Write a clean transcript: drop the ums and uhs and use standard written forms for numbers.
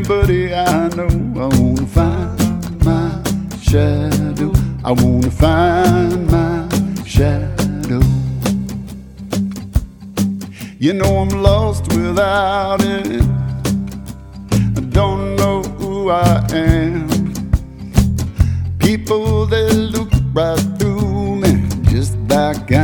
anybody I know. I wanna find my shadow. I wanna find my shadow. You know I'm lost without it. I don't know who I am. People, they look right through me, just like I